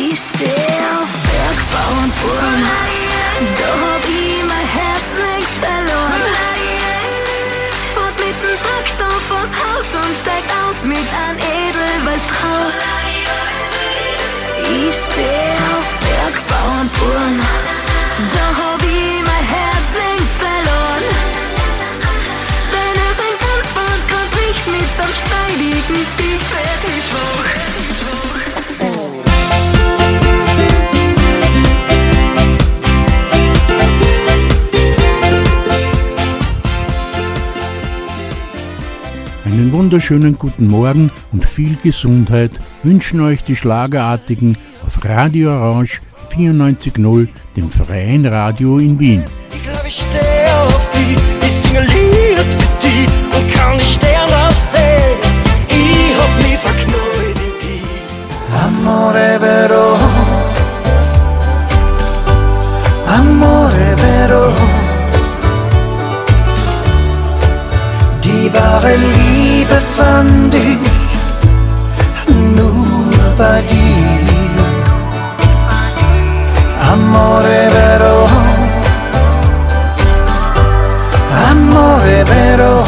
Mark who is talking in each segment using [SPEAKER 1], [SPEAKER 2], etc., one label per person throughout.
[SPEAKER 1] Ich steh auf Bergbau und Burm, da hab ich mein Herz längst verloren. Fahrt mit dem Traktor vors Haus und steigt aus mit einem Edelweißstrauß. Ich steh auf Bergbau und Burm, da hab ich mein Herz längst verloren. Wenn es ein Tanzband grad nicht mit am steidigen Ziel fertig war.
[SPEAKER 2] Einen wunderschönen guten Morgen und viel Gesundheit wünschen euch die Schlagerartigen auf Radio Orange 94.0, dem freien Radio in Wien.
[SPEAKER 3] Ich glaube, ich stehe auf die, ich singe Lied für die und kann die Sterne sehen. Ich hab mich verknallt in die.
[SPEAKER 4] Amore vero, amore vero. Die wahre Liebe fand ich nur bei dir. Amore vero, amore vero.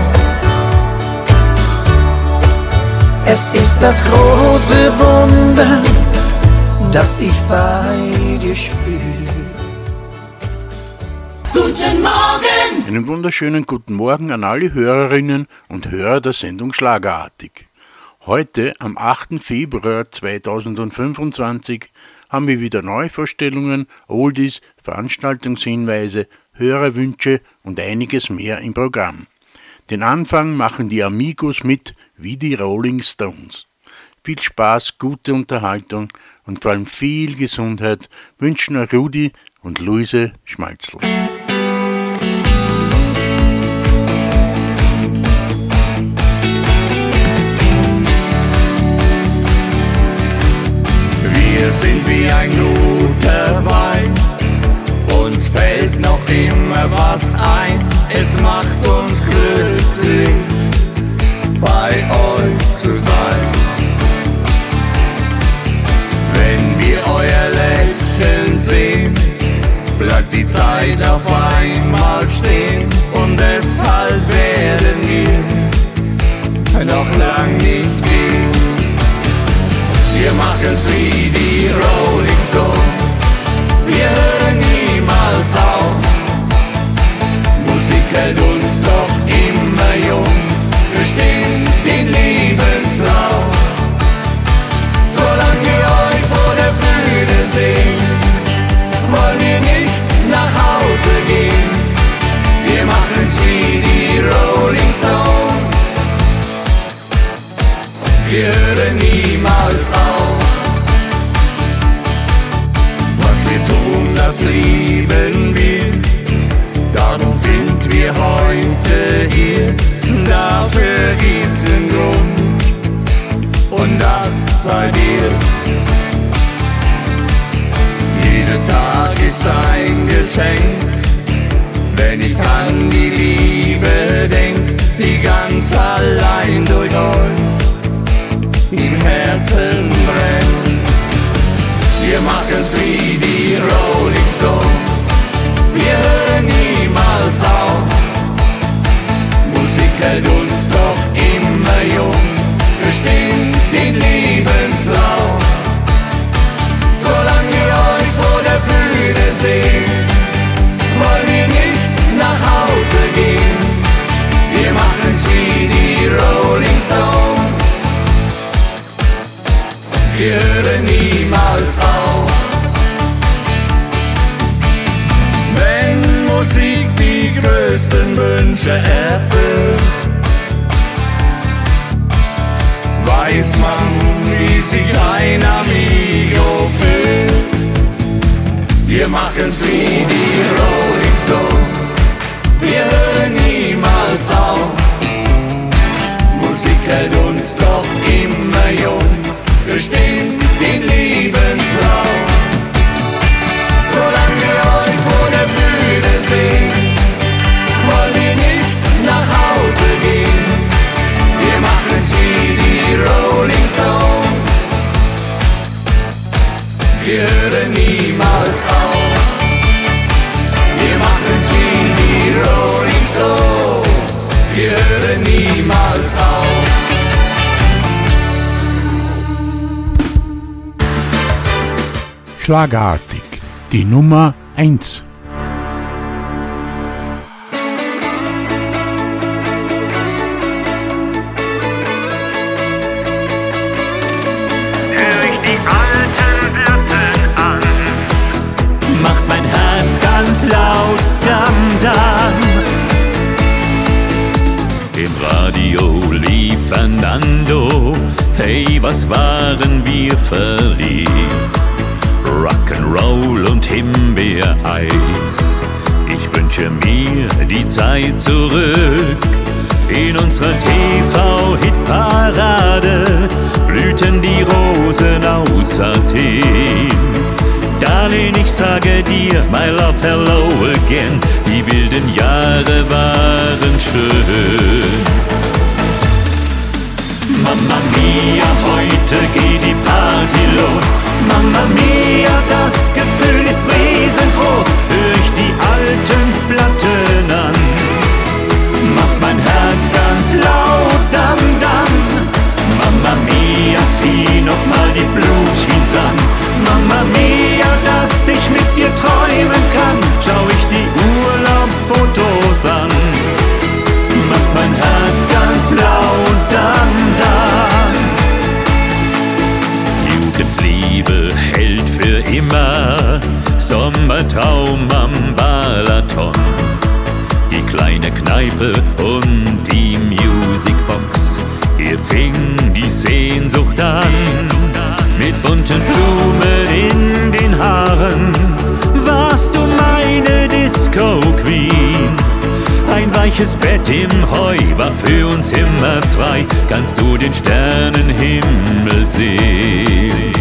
[SPEAKER 4] Es ist das große Wunder, das ich bei dir spüre.
[SPEAKER 1] Guten Morgen!
[SPEAKER 2] Einen wunderschönen guten Morgen an alle Hörerinnen und Hörer der Sendung Schlagerartig. Heute, am 8. Februar 2025, haben wir wieder Neuvorstellungen, Oldies, Veranstaltungshinweise, Hörerwünsche und einiges mehr im Programm. Den Anfang machen die Amigos mit wie die Rolling Stones. Viel Spaß, gute Unterhaltung und vor allem viel Gesundheit wünschen euch Rudi und Luise Schmalzl.
[SPEAKER 5] Wir sind wie ein guter Wein, uns fällt noch immer was ein. Es macht uns glücklich, bei euch zu sein. Wenn wir euer Lächeln sehen, bleibt die Zeit auf einmal stehen. Und deshalb werden wir noch lang nicht gehen. Wir machen's wie die Rolling Stones, wir hören niemals auf. Musik hält uns doch immer jung, bestimmt den Lebenslauf. Solange wir euch vor der Bühne sehen, wollen wir nicht nach Hause gehen. Wir machen's wie die Rolling Stones, wir hören niemals auf. Was wir tun, das lieben wir, darum sind wir heute hier. Dafür gibt's einen Grund und das seid ihr. Jeder Tag ist ein Geschenk, wenn ich an die Liebe denk, die ganz allein durch euch im Herzen brennt. Wir machen's wie die Rolling Stones, wir hören niemals auf. Musik hält uns doch immer jung, bestimmt den Lebenslauf. Solange wir euch vor der Bühne sehen, wollen wir nicht nach Hause gehen. Wir machen's wie die Rolling Stones, wir hören niemals auf. Wenn Musik die größten Wünsche erfüllt, weiß man, wie sich ein Amigo fühlt. Wir machen's wie die Rolling Stones, wir hören niemals auf. Musik hält uns doch immer jung, bestimmt den Lebenslauf. Solange wir euch vor der Bühne sehen, wollen wir nicht nach Hause gehen. Wir machen's wie die Rolling Stones, wir hören niemals auf. Wir machen's wie die Rolling Stones, wir hören niemals auf.
[SPEAKER 2] Schlagartig, die Nummer 1.
[SPEAKER 3] Ganz laut, dam, dam. Im Radio lief Fernando, hey, was waren wir verliebt. Rock'n'Roll und Himbeereis. Ich wünsche mir die Zeit zurück. In unserer TV-Hitparade blühten die Rosen aus Athen. Darling, ich sage dir, my love, hello again. Die wilden Jahre waren schön. Mamma mia, heute geht die Party los. Mamma mia, das Gefühl ist riesengroß. Hör ich die alten Platten an, macht mein Herz ganz laut, dam, dam. Mamma mia, zieh noch mal die Blue Jeans an. Mamma mia, dass ich mit dir träumen kann. Schau ich die Urlaubsfotos an, macht mein Herz ganz laut, dam, dam. Jugendliebe hält für immer, Sommertraum am Balaton. Die kleine Kneipe und die Musicbox, hier fing die Sehnsucht an. Mit bunten Blumen in den Haaren warst du meine Disco-Queen. Ein weiches Bett im Heu war für uns immer frei. Kannst du den Sternenhimmel sehen?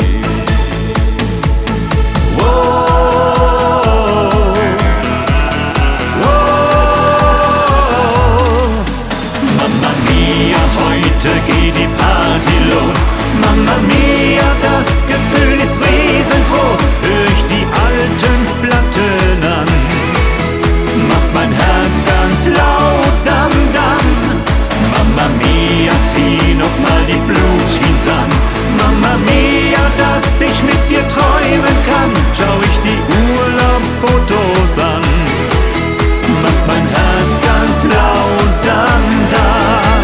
[SPEAKER 3] Heute geht die Party los. Mamma mia, das Gefühl ist riesengroß. Hör ich die alten Platten an, macht mein Herz ganz laut, dam, dam. Mamma mia, zieh noch mal die Blue Jeans an. Mamma mia, dass ich mit dir träumen kann. Schau ich die Urlaubsfotos an, macht mein Herz ganz laut, dam, dam.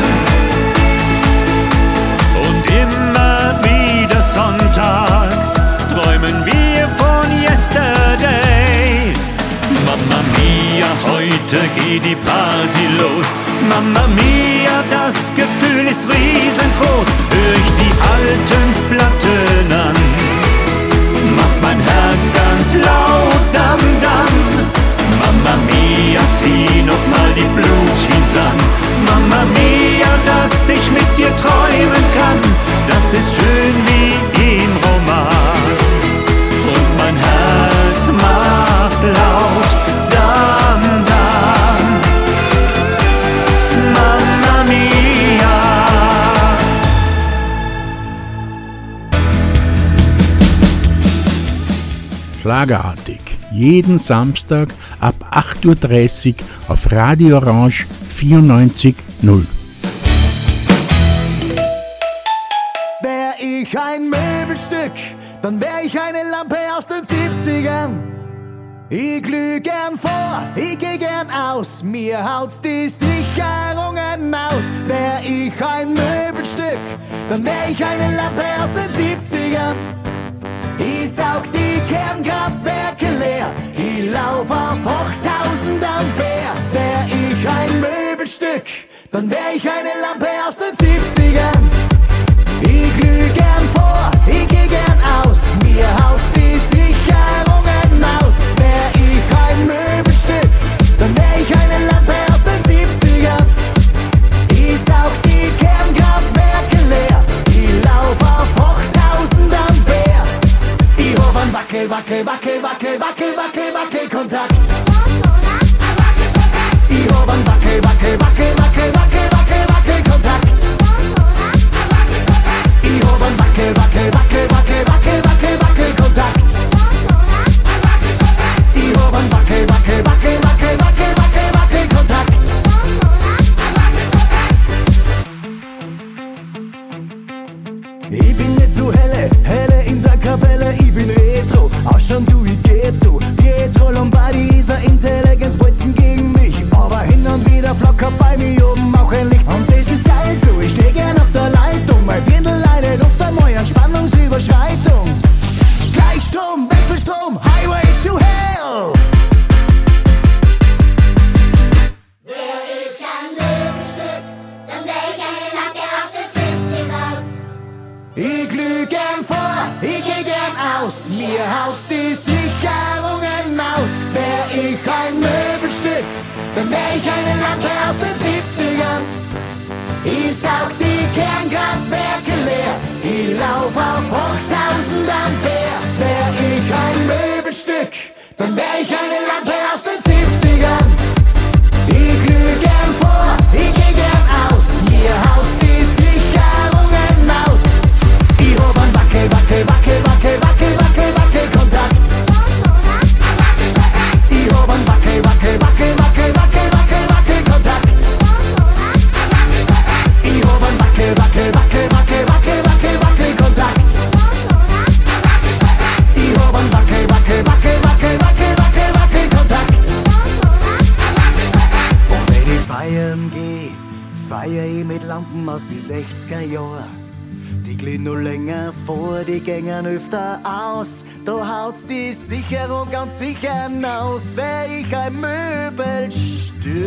[SPEAKER 3] Sonntags träumen wir von yesterday. Mamma mia, heute geht die Party los. Mamma mia, das Gefühl ist riesengroß. Hör ich die alten Platten an, macht mein Herz ganz laut, dam, dam. Mamma mia, zieh noch mal die Blue Jeans an. Mamma mia, dass ich mit dir träumen kann. Das ist schön wie im Roman. Und mein Herz macht laut, dam, dam. Mamma mia.
[SPEAKER 2] Schlagartig, jeden Samstag ab 8:30 Uhr auf Radio Orange 94.0.
[SPEAKER 6] Wär ich ein Möbelstück, dann wär ich eine Lampe aus den 70ern. Ich glüh gern vor, ich geh gern aus, mir haut's die Sicherungen aus. Wär ich ein Möbelstück, dann wär ich eine Lampe aus den 70ern. Ich saug die Kernkraftwerke leer, ich lauf auf 8000 Ampere. Wär ich ein Möbelstück, dann wär ich eine Lampe aus den 70ern. Ich glüh gern vor, ich geh gern aus, mir haut's die Sicherungen aus. Wär ich ein Möbelstück, dann wär ich eine Lampe aus den 70ern. Ich saug die Kernkraftwerke leer, ich lauf auf 8000 Ampere. Ich hab einen Wackelkontakt. Ich hab einen Wackelkontakt. Ich hab einen Wackelkontakt. aus, mir haut's die Sicherungen aus. Wär ich ein Möbelstück, dann wär ich eine Lampe aus den 70ern. Ich saug die Kernkraftwerke leer, ich lauf auf 8000 Ampere. Wär ich ein Möbelstück, dann wär ich eine Lampe aus den 70ern. Ich glüh gern vor, ich geh gern aus, mir haut's die Sicherungen aus. Ich hab ein Wackel-Kontakt. Ich hab ein Wackel-Kontakt. Ich hab ein Wackel-Kontakt. Ich hab ein Wackel-Kontakt. Und wenn ich feiern geh, feier ich mit Lampen aus die 60er Jahren. Die glühen nur länger vor, die gängen öfter aus. Da haut's die Sicherung ganz sicher aus. Wär ich ein Möbelstück.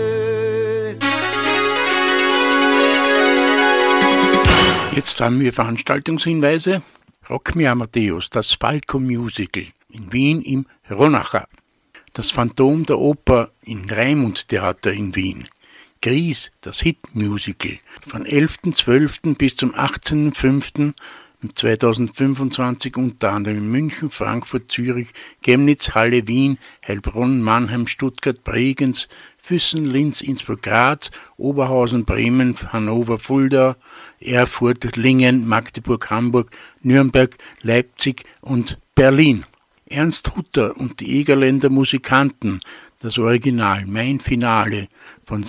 [SPEAKER 2] Jetzt haben wir Veranstaltungshinweise. Rock Me Amadeus, das Falco Musical in Wien im Ronacher. Das Phantom der Oper im Raimund Theater in Wien. Gries, das Hit-Musical, von 11.12. bis zum 18.05.2025 unter anderem in München, Frankfurt, Zürich, Chemnitz, Halle, Wien, Heilbronn, Mannheim, Stuttgart, Bregenz, Füssen, Linz, Innsbruck, Graz, Oberhausen, Bremen, Hannover, Fulda, Erfurt, Lingen, Magdeburg, Hamburg, Nürnberg, Leipzig und Berlin. Ernst Hutter und die Egerländer Musikanten, das Original Mein Finale von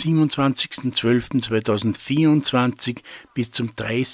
[SPEAKER 2] 27.12.2024 bis zum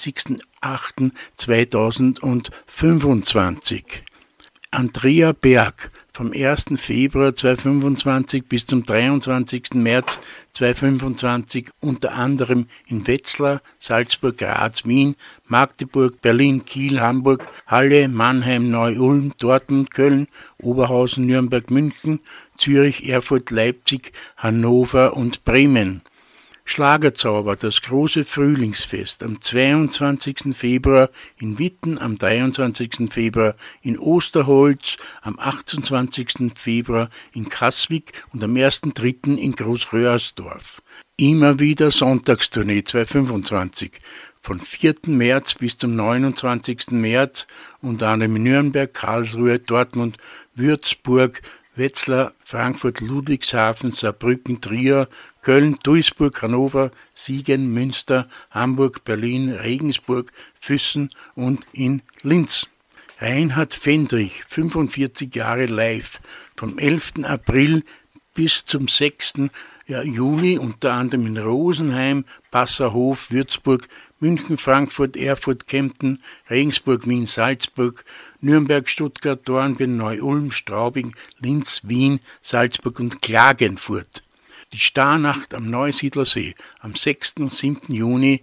[SPEAKER 2] 30.08.2025. Andrea Berg vom 1. Februar 2025 bis zum 23. März 2025 unter anderem in Wetzlar, Salzburg, Graz, Wien, Magdeburg, Berlin, Kiel, Hamburg, Halle, Mannheim, Neu-Ulm, Dortmund, Köln, Oberhausen, Nürnberg, München, Zürich, Erfurt, Leipzig, Hannover und Bremen. Schlagerzauber, das große Frühlingsfest am 22. Februar in Witten, am 23. Februar in Osterholz, am 28. Februar in Kasvik und am 1.3. in Großröhrsdorf. Immer wieder Sonntagstournee 2025. Von 4. März bis zum 29. März unter anderem in Nürnberg, Karlsruhe, Dortmund, Würzburg, Wetzlar, Frankfurt, Ludwigshafen, Saarbrücken, Trier, Köln, Duisburg, Hannover, Siegen, Münster, Hamburg, Berlin, Regensburg, Füssen und in Linz. Reinhard Fendrich, 45 Jahre live, vom 11. April bis zum 6. Juli, unter anderem in Rosenheim, Passerhof, Würzburg, München, Frankfurt, Erfurt, Kempten, Regensburg, Wien, Salzburg, Nürnberg, Stuttgart, Dornbirn, Neu-Ulm, Straubing, Linz, Wien, Salzburg und Klagenfurt. Die Starnacht am Neusiedlersee am 6. und 7. Juni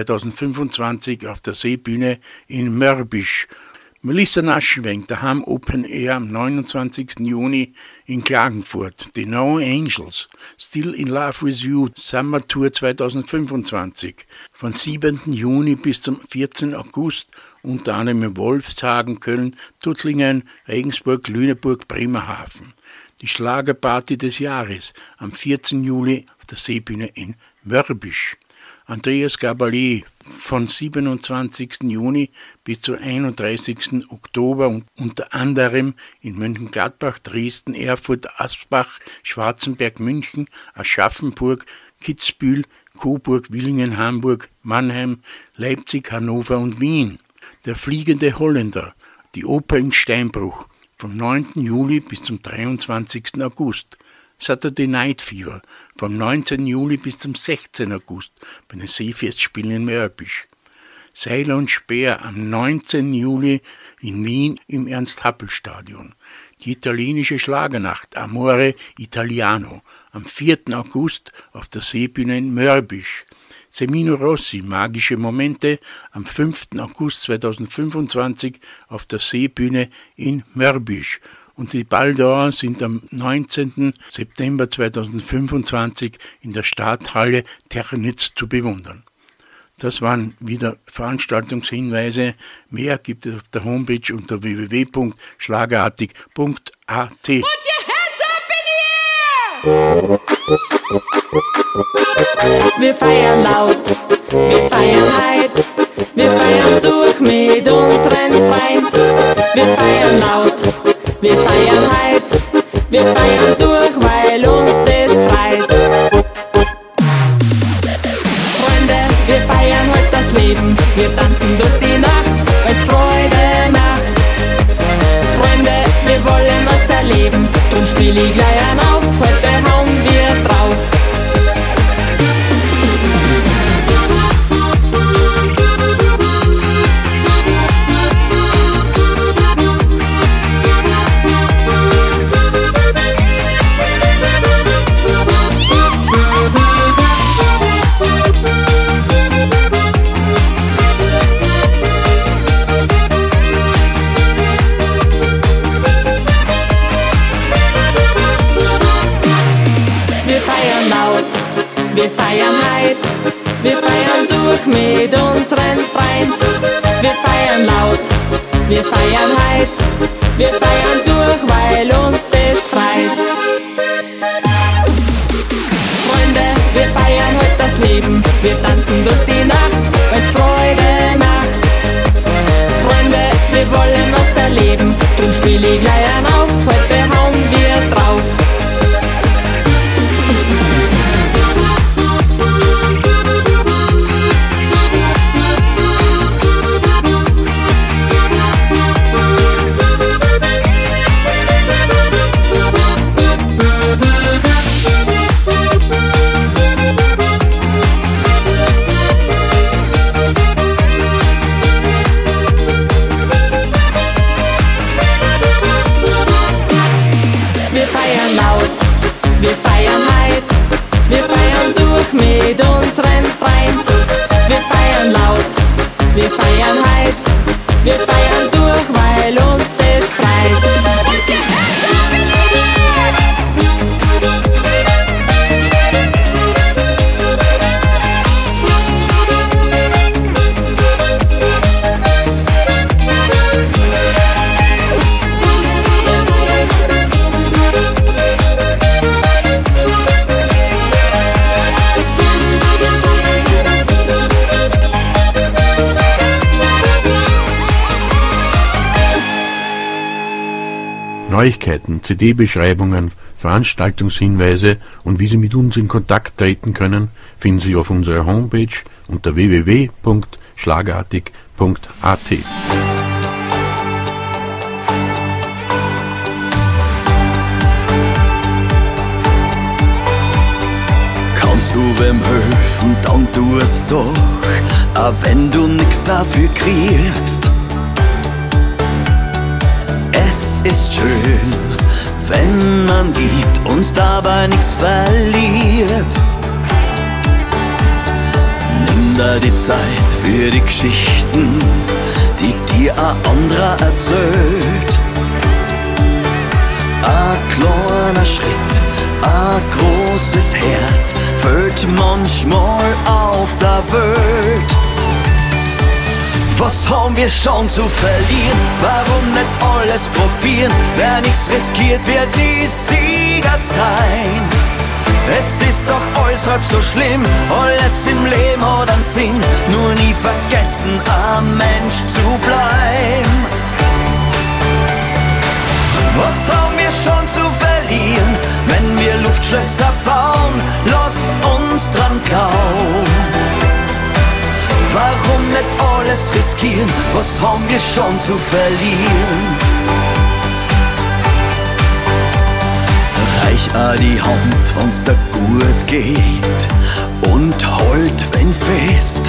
[SPEAKER 2] 2025 auf der Seebühne in Mörbisch. Melissa Naschenweng, daheim Open Air am 29. Juni in Klagenfurt. The No Angels, Still in Love with You, Summer Tour 2025. Von 7. Juni bis zum 14. August unter anderem in Wolfshagen, Köln, Tuttlingen, Regensburg, Lüneburg, Bremerhaven. Die Schlagerparty des Jahres am 14. Juli auf der Seebühne in Mörbisch. Andreas Gabalier von 27. Juni bis zum 31. Oktober und unter anderem in Mönchengladbach, Dresden, Erfurt, Asbach, Schwarzenberg, München, Aschaffenburg, Kitzbühel, Coburg, Villingen, Hamburg, Mannheim, Leipzig, Hannover und Wien. Der fliegende Holländer, die Oper in Steinbruch, vom 9. Juli bis zum 23. August. Saturday Night Fever, vom 19. Juli bis zum 16. August bei den Seefestspielen in Mörbisch. Seiler und Speer am 19. Juli in Wien im Ernst-Happel-Stadion. Die italienische Schlagernacht Amore Italiano am 4. August auf der Seebühne in Mörbisch. Semino Rossi, Magische Momente, am 5. August 2025 auf der Seebühne in Mörbisch. Und die Baldauer sind am 19. September 2025 in der Stadthalle Ternitz zu bewundern. Das waren wieder Veranstaltungshinweise. Mehr gibt es auf der Homepage unter www.schlagerartig.at.
[SPEAKER 1] Put your hands up in the air! Wir feiern laut, wir feiern heit, wir feiern durch mit unseren Freund. Wir feiern laut, wir feiern heit, wir feiern durch, weil uns das freut. Freunde, wir feiern heute das Leben, wir tanzen durch die Nacht, weil's Freude macht. Freunde, wir wollen was erleben, drum spiel ich gleich einen auf, heute hauen wir drauf. Wir feiern heit, wir feiern durch mit unseren Freund. Wir feiern laut, wir feiern heit, wir feiern durch, weil uns das freut. Freunde, wir feiern heute das Leben, wir tanzen durch die Nacht, weil's Freude macht. Freunde, wir wollen was erleben, drum spiel ich gleich einen auf, heute hauen wir drauf. Wir feiern heit, wir feiern durch mit unseren Freund. Wir feiern laut, wir feiern heit, wir feiern durch, weil uns das freut.
[SPEAKER 2] Neuigkeiten, CD-Beschreibungen, Veranstaltungshinweise und wie Sie mit uns in Kontakt treten können, finden Sie auf unserer Homepage unter www.schlagerartig.at.
[SPEAKER 5] Kannst du wem helfen, dann tu es doch, auch wenn du nix dafür kriegst. Es ist schön, wenn man gibt und dabei nichts verliert. Nimm da die Zeit für die Geschichten, die dir ein anderer erzählt. Ein kleiner Schritt, ein großes Herz fällt manchmal auf der Welt. Was haben wir schon zu verlieren? Warum nicht alles probieren? Wer nichts riskiert, wird nie Sieger sein. Es ist doch alles halb so schlimm, alles im Leben hat einen Sinn. Nur nie vergessen, ein Mensch zu bleiben. Was haben wir schon zu verlieren? Wenn wir Luftschlösser bauen, lass uns dran glauben. Warum nicht alles riskieren? Was haben wir schon zu verlieren? Reich auch die Hand, wenn's dir gut geht, und halt wenn fest.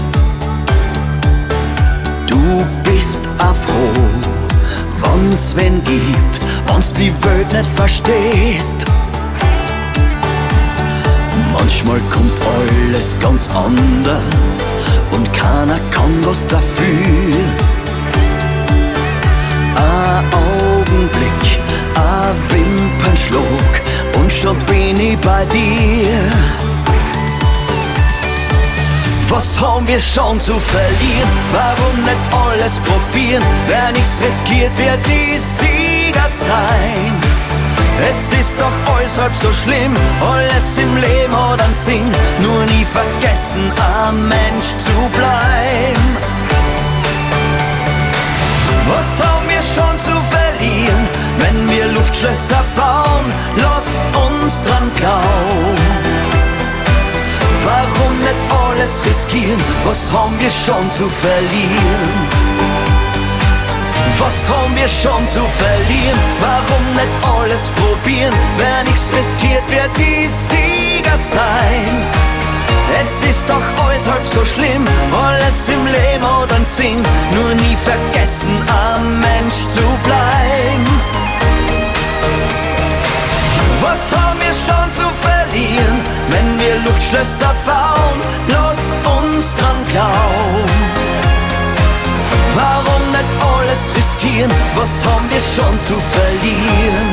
[SPEAKER 5] Du bist auch froh, wenn's wen gibt, wenn's die Welt nicht verstehst. Manchmal kommt alles ganz anders und keiner kann was dafür. Ein Augenblick, ein Wimpernschlag und schon bin ich bei dir. Was haben wir schon zu verlieren? Warum nicht alles probieren? Wer nichts riskiert, wird nie Sieger sein. Es ist doch alles halb so schlimm, alles im Leben hat einen Sinn. Nur nie vergessen, ein Mensch zu bleiben. Was haben wir schon zu verlieren, wenn wir Luftschlösser bauen? Lass uns dran glauben. Warum nicht alles riskieren? Was haben wir schon zu verlieren? Was haben wir schon zu verlieren? Warum nicht alles probieren? Wer nichts riskiert, wird nie Sieger sein. Es ist doch alles halb so schlimm, alles im Leben hat einen Sinn. Nur nie vergessen, ein Mensch zu bleiben. Was haben wir schon zu verlieren, wenn wir Luftschlösser bauen? Lass uns dran glauben. Warum nicht alles riskieren? Was haben wir schon zu verlieren?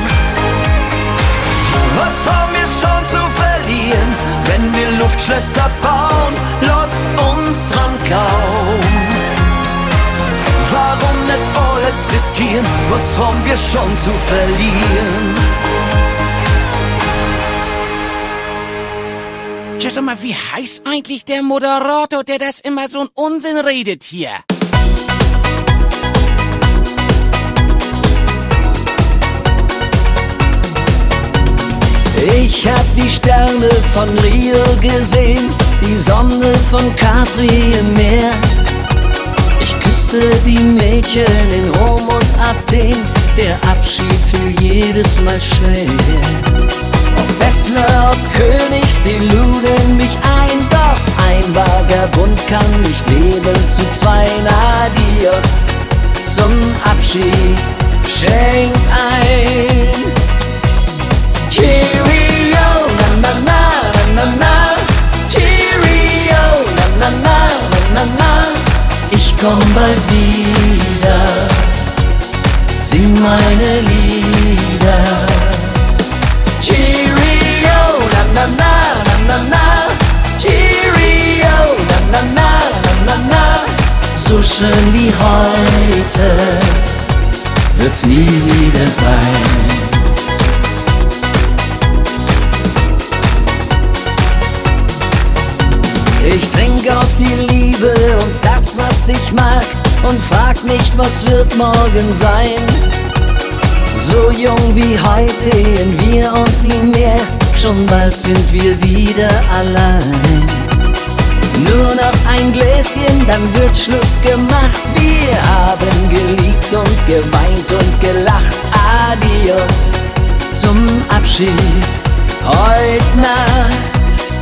[SPEAKER 5] Was haben wir schon zu verlieren, wenn wir Luftschlösser bauen? Lass uns dran glauben. Warum nicht alles riskieren? Was haben wir schon zu verlieren?
[SPEAKER 7] Ja, sag mal, wie heißt eigentlich der Moderator, der das immer so einen Unsinn redet hier?
[SPEAKER 4] Ich hab die Sterne von Rio gesehen, die Sonne von Capri im Meer. Ich küsste die Mädchen in Rom und Athen, der Abschied fiel jedes Mal schwer. Ob Bettler, ob König, sie luden mich ein, doch ein Vagabund kann nicht leben zu zweien. Adios, zum Abschied schenk ein. Cheerio, na na na na na, Cheerio, na na na na na. Ich komm bald wieder, sing meine Lieder. Cheerio, na na na na na, Cheerio, na na na na na. So schön wie heute wird's nie wieder sein. Ich trink auf die Liebe und das, was ich mag, und frag nicht, was wird morgen sein. So jung wie heute sehen wir uns nie mehr, schon bald sind wir wieder allein. Nur noch ein Gläschen, dann wird Schluss gemacht. Wir haben geliebt und geweint und gelacht. Adios, zum Abschied heut Nacht.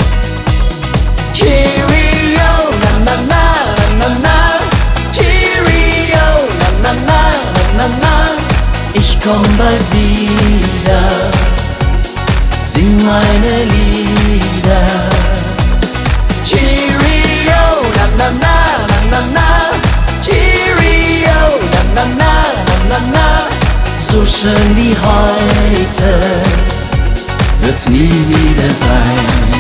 [SPEAKER 4] Cheerio, na na na na na, Cheerio, na na na na na. Ich komm bald wieder, sing meine Lieder. Cheerio, na na na na na, Cheerio, na na na na na. So schön wie heute wird's nie wieder sein.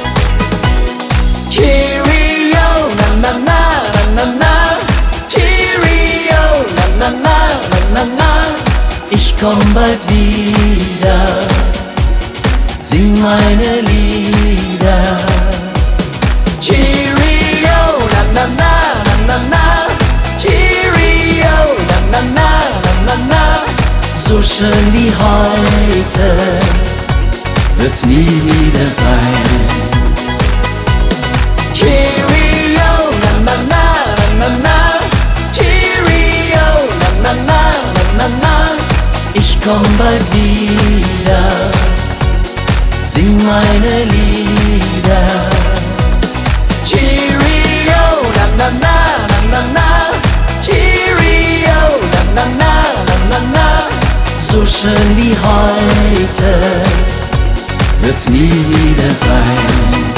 [SPEAKER 4] Cheerio, na na na na na, Cheerio, na na na na na. Ich komm bald wieder, sing meine Lieder. Cheerio, na na na na na, Cheerio, na na na na na. So schön wie heute wird's nie wieder sein. Cheerio, na na na na na, Cheerio, na na na na na. Ich komm bald wieder, sing meine Lieder. Cheerio, na na na na na, Cheerio, na na na na na. So schön wie heute wird's nie wieder sein.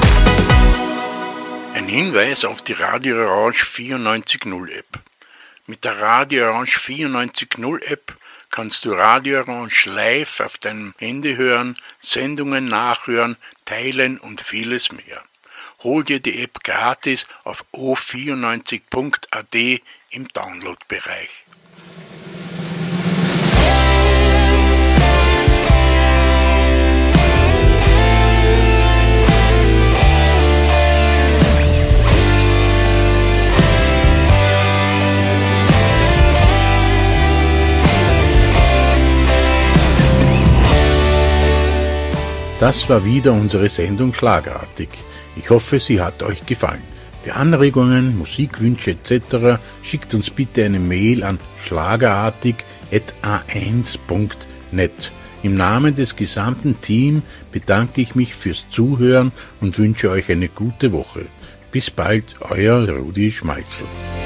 [SPEAKER 2] Ein Hinweis auf die Radio Orange 94.0 App. Mit der Radio Orange 94.0 App kannst du Radio Orange live auf deinem Handy hören, Sendungen nachhören, teilen und vieles mehr. hol dir die App gratis auf o94.at im Downloadbereich. Das war wieder unsere Sendung Schlagerartig. Ich hoffe, sie hat euch gefallen. Für Anregungen, Musikwünsche etc. schickt uns bitte eine Mail an schlagerartig@a1.net. Im Namen des gesamten Teams bedanke ich mich fürs Zuhören und wünsche euch eine gute Woche. Bis bald, euer Rudi Schmalzl.